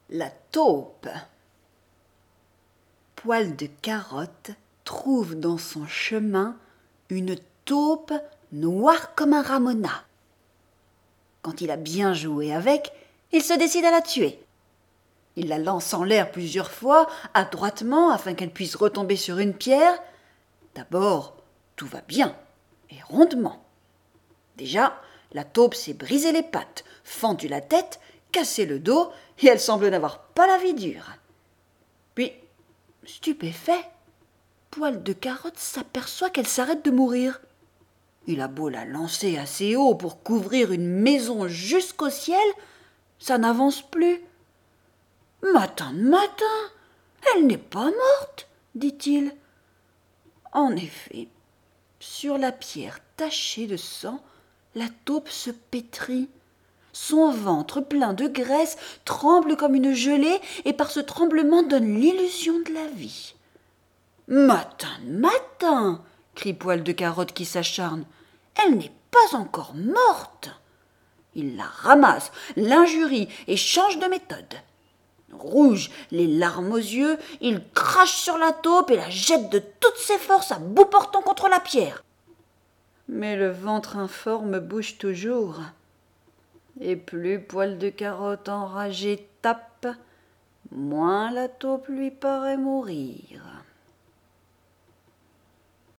La taupe. Poil de Carotte trouve dans son chemin une taupe noire comme un ramona. Quand il a bien joué avec, il se décide à la tuer. Il la lance en l'air plusieurs fois, adroitement, afin qu'elle puisse retomber sur une pierre. D'abord, tout va bien, et rondement. Déjà, la taupe s'est brisé les pattes, fendu la tête, cassé le dos, et elle semble n'avoir pas la vie dure. Puis, stupéfait, Poil de Carotte s'aperçoit qu'elle s'arrête de mourir. Il a beau la lancer assez haut pour couvrir une maison jusqu'au ciel, ça n'avance plus. « Matin de matin, elle n'est pas morte, dit-il. En effet, sur la pierre tachée de sang, la taupe se pétrit. Son ventre plein de graisse tremble comme une gelée et par ce tremblement donne l'illusion de la vie. « Matin, matin !» crie Poil de Carotte qui s'acharne. « Elle n'est pas encore morte !» Il la ramasse, l'injurie et change de méthode. Rouge, les larmes aux yeux, il crache sur la taupe et la jette de toutes ses forces à bout portant contre la pierre. Mais le ventre informe bouge toujours. Et plus Poil de Carotte enragé tape, moins la taupe lui paraît mourir.